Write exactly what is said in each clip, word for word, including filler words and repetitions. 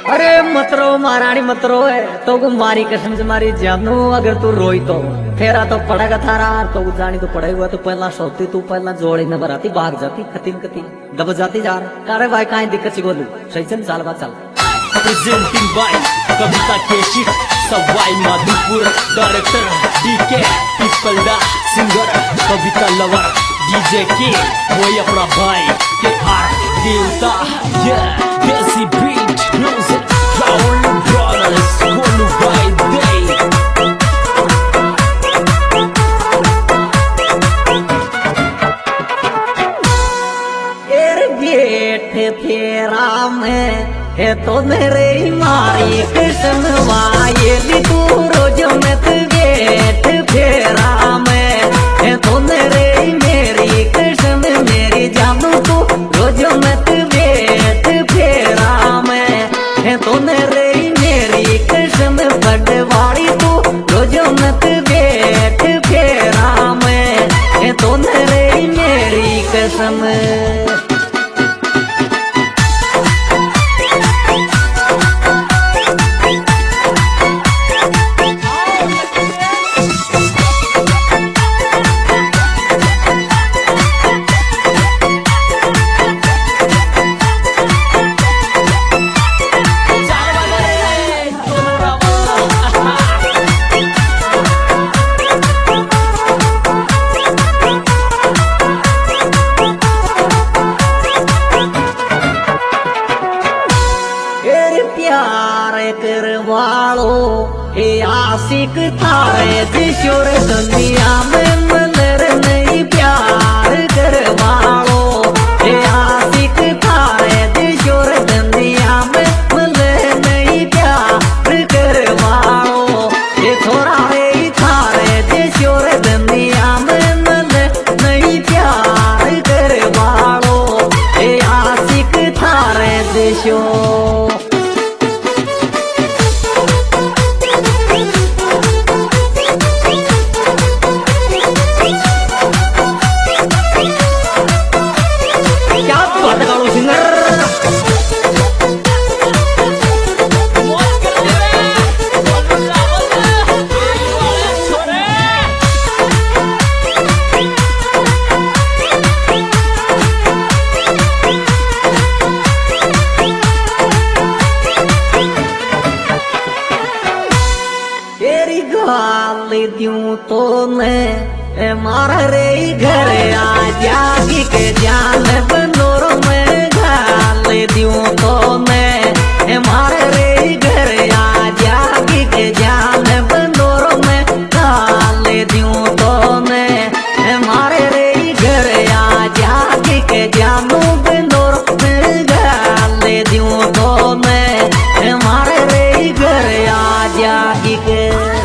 अरे मत रो महारानी मत रो है तो को मारी कसम से मारी जानू अगर तू रोई तो फेरा तो पड़ेगा थारा तो जानी तो पड़ेगा तो पहला सोती तू पहला जोड़ी न बराती भाग जाती खतीन कती दब जाती जा रहा अरे भाई कहीं दिक्कत सी बोलू सही चल साल बाद चल presenting by Kavita Keshik Sawai Madhopur director DK Pipalda singer Kavita lover DJ के वही अपना भाई के आर देवता ये desi beat music Rahul brothers Golu भाई दे एर गेट फेरा में है तो मेरे मारी कृष्ण वाये तू रोज मत गेट फेरा में है तो मेरे मेरी कृष्ण मेरी जानू तू रोज मत गेट फेरा में है तो मेरे मेरी कृष्ण बड़वाड़ी तू रोज मत गेट फेरा में है तो मेरे मेरी कसम करवालो हे आशिक थारे जिशोर दुनिया में मलर नहीं प्यार करवालो हे आशिक थारे जिशोर दुनिया में मलर नहीं प्यार करवालो हे थोड़ा रे थारे जिशोर दुनिया में मलर नहीं प्यार करवालो हे आशिक थारे जिशो दूं तो मैं मारा रे घर आ जागी के जान बनोर में गाल दूं तो मैं मारा रे घर आ जागी के जान बनोर में गाल दूं तो मैं मारे रे घर आ जागी के जानू बनोर में गाल दूं तो मैं मारे रे घर आ जागी के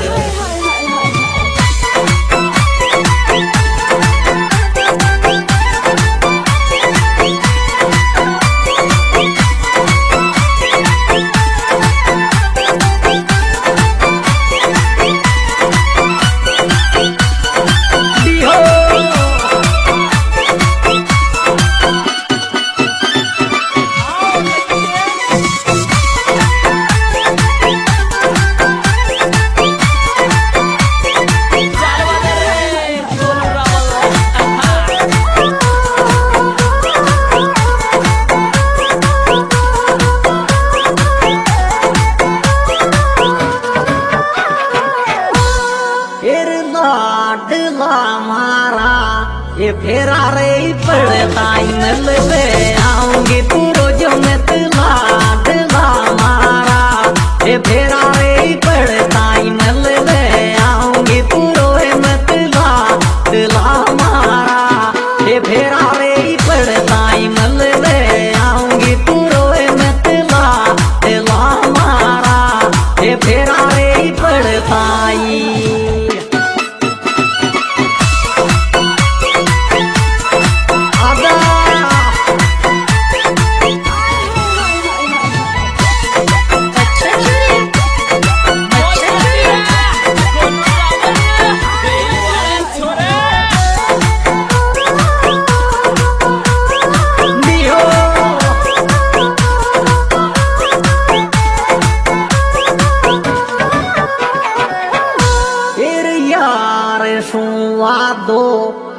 मारा ये फेरा रे पड़ता मिल ले आऊंगी तू रोज में तुला दिला मारा ये फेरा रे पड़ता मिल ले आऊंगी तू रोज में तुला दिला मारा ये फेरा रे पड़ता मिल ले आऊंगी तू रोज में तुला दिला मारा ये फेरा रे पड़ता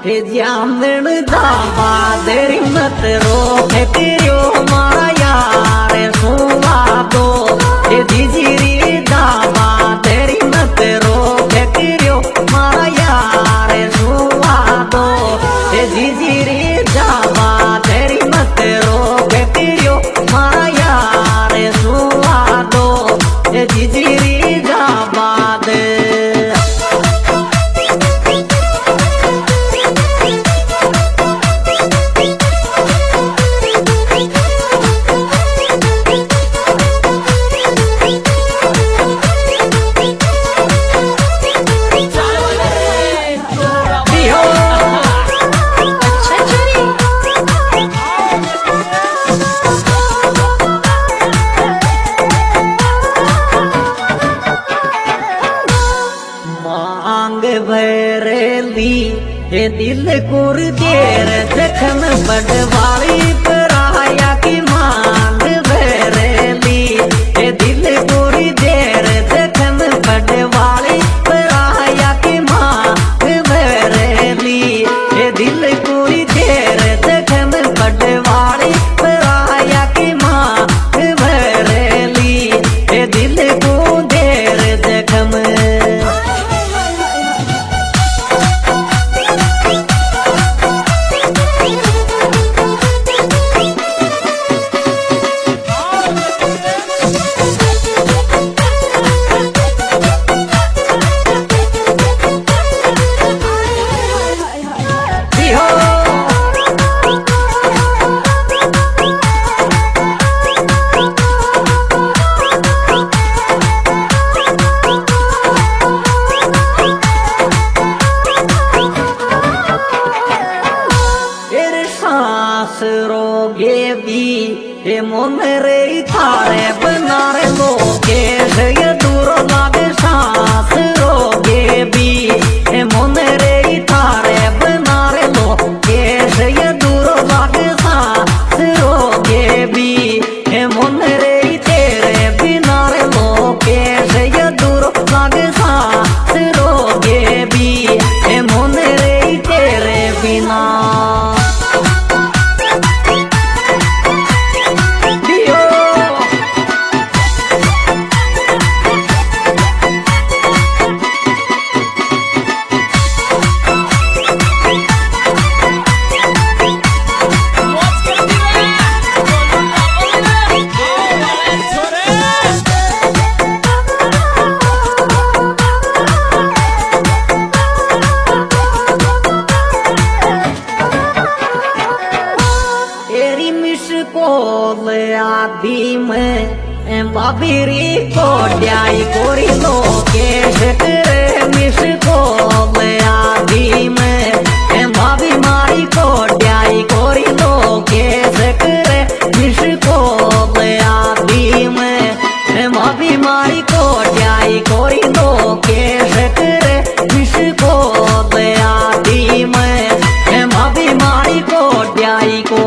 हे जामन दावा तेरी मत रो हे तेरियो मारा यार सुवा दो हे दीजिरी दावा तेरी मत रो हे तेरियो मारा यार सुवा दो हे दीजिरी दावा तेरी मत रो हे तेरियो मारा यार सुवा दो हे दीजिरी दावा दे भरेली हे दिल कुर देर जखम बड़वाली पराया की मांग भरेली हे दिल कुर देर जखम बड़वाली पराया की मांग भरेली हे दिल कुर देर जखम बड़वाली पराया की मांग भरेली हे दिल को देर जखम रोगे भी हे मोन रे थारे बनारे लोगे ये दूर लागे सांस रोगे भी हे मोन रे थारे बनारे लोगे ये दूर लागे सांस रोगे भी हे मोन रे तेरे बिनारे लोगे ये दूर लागे सांस रोगे भी हे मोन रे तेरे बिना आदि में बाबीरी को ड्याई कोरी लो के तेरे मिस को आदि में बाबी मारी को ड्याई कोरी लो के तेरे मिस को आदि में बाबी मारी को ड्याई कोरी लो के तेरे मिस को आदि में बाबी मारी को ड्याई को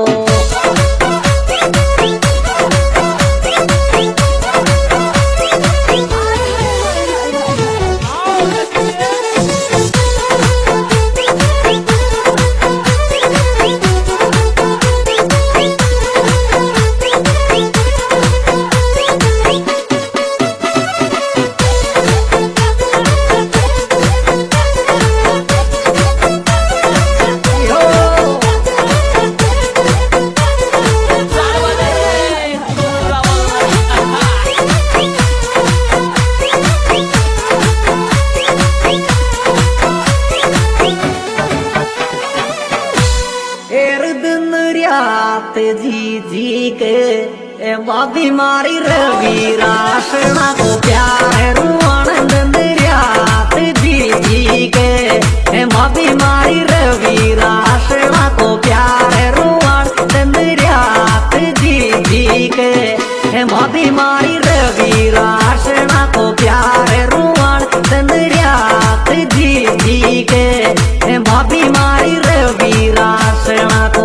जी जी के बाबी मारी रवि राशना को प्यार रुआन दरियात जी जी के बाबी मारी रवि राशना को प्यार रुआन दरियात जी जी के बाबी मारी रवि राशना को प्यार रुआन दरियात जी जी के बाबी मारी रवि राशना को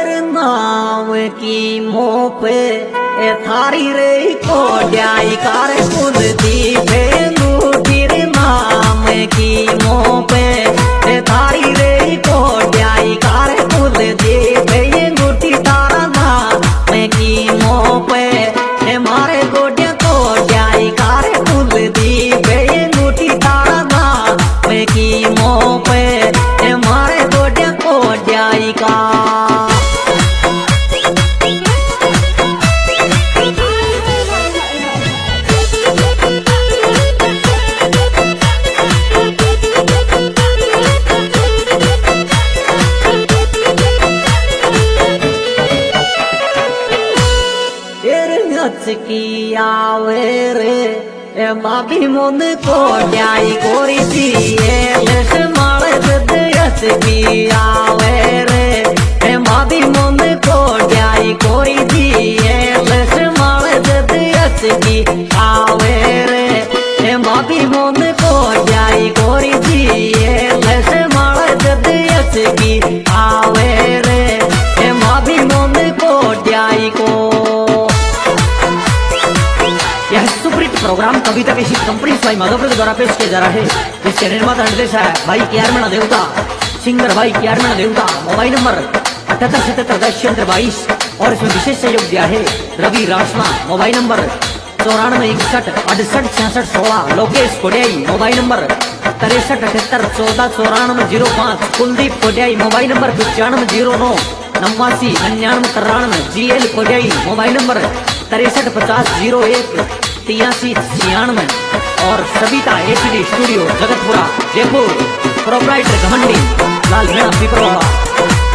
नाम की मोह पे ए थारी रे को ड्याई कार कुल दी पे लूटीर नाम की मोह पे ए थारी रे को ड्याई कार कुल दी पे ये गुटी तारा नाम की मोह पे ए मारे गोड्या को ड्याई कार कुल दी पे ये गुटी तारा नाम की मोह पे ए मारे गोड्या को ड्याई का की आवे रे ए माबी मुंद को ड्याई कोरी दी ए लेस मारे दद यस की आवे रे ए माबी मुंद को ड्याई कोरी दी ए लेस मारे दद यस की आवे रे ए माबी मुंद को ड्याई कोरी दी ए लेस मारे दद यस की आवे रे ए माबी मुंद को ड्याई को यह सुपरहिट प्रोग्राम कविता के शीत कंपनी भाई माधवपुर के द्वारा पेश किया जा रहा है। इस चैनल माता निर्देश है भाई क्यारमण देवता, सिंगर भाई क्यारमण देवता। मोबाइल नंबर अठहत्तर सतहत्तर दस छिहत्तर बाईस और इसमें विशेष सहयोग दिया है रवि राशना। मोबाइल नंबर चौरानवे इकसठ अड़सठ छियासठ सोलह। लोकेश कोडियाई। मोबाइल नंबर तिरसठ अठहत्तर चौदह चौरानवे जीरो पाँच। कुलदीप कोडियाई। मोबाइल नंबर पचानवे जीरो नौ नवासी निन्यानवे तिरानवे। G L कोडियाई। मोबाइल नंबर तिरसठ पचास जीरो एक तिरासी छियानवे। और Savita HD studio Jagatpura Jaipur. Proprietor Ghamandi Lal Meena पीपरवाड़ा।